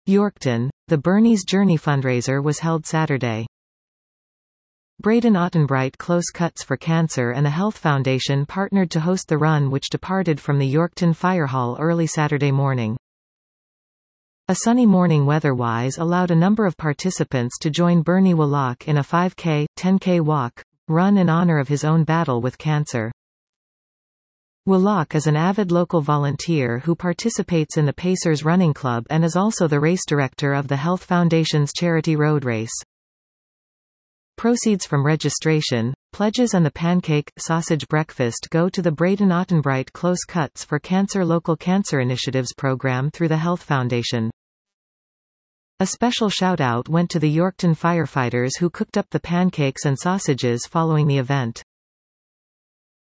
Yorkton, the Bernie's Journey fundraiser was held Saturday. Braden Ottenbright Close Cuts for Cancer and the Health Foundation partnered to host the run, which departed from the Yorkton Fire Hall early Saturday morning. A sunny morning weather-wise allowed a number of participants to join Bernie Woloch in a 5K, 10K walk, run in honor of his own battle with cancer. Woloch is an avid local volunteer who participates in the Pacers Running Club and is also the race director of the Health Foundation's charity road race. Proceeds from registration, pledges and the pancake, sausage breakfast go to the Braden Ottenbright Close Cuts for Cancer Local Cancer Initiatives program through the Health Foundation. A special shout-out went to the Yorkton firefighters who cooked up the pancakes and sausages following the event.